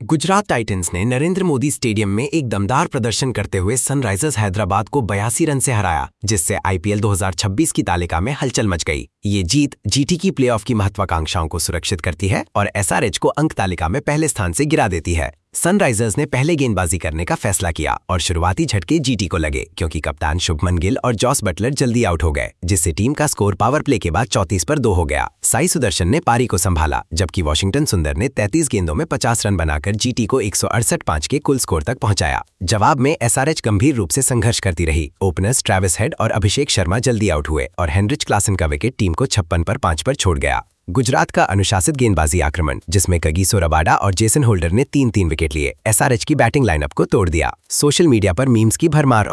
Gujarat Titans ने Narendra Modi stadium में एक दमदार प्रदर्शन करते हुए सनराइजर्स हैदराबाद को 82 रन से हराया, जिससे आईपीएल 2026 की तालिका में हलचल मच गई। ये जीत जीटी की प्लेऑफ की महत्वाकांक्षाओं को सुरक्षित करती है और एसआरएच को अंक तालिका में पहले स्थान से गिरा देती है। सनराइजर्स ने पहले गेंदबाजी करने का फैसला किया और शुरुआती झटके जीटी को लगे, क्योंकि कप्तान शुभमन गिल और जॉस बटलर जल्दी आउट हो गए, जिससे टीम का स्कोर पावर प्ले के बाद 34 पर 2 हो गया। साई सुदर्शन ने पारी को संभाला, जबकि वॉशिंगटन सुंदर ने 33 गेंदों में 50 रन बनाकर जीटी को 168 के कुल स्कोर तक पहुंचाया। जवाब में एसआरएच गंभीर रूप से संघर्ष करती रही। ओपनर्स ट्रेविस हेड और अभिषेक शर्मा जल्दी आउट हुए और हेनरिच क्लासन का विकेट टीम को 56 पर 5 पर छोड़ गया। गुजरात का अनुशासित गेंदबाजी आक्रमण, जिसमें कगिसो रबाडा और जेसन होल्डर ने 3-3 विकेट लिए, एसआरएच की बैटिंग लाइनअप को तोड़ दिया। सोशल मीडिया पर मीम्स की भरमार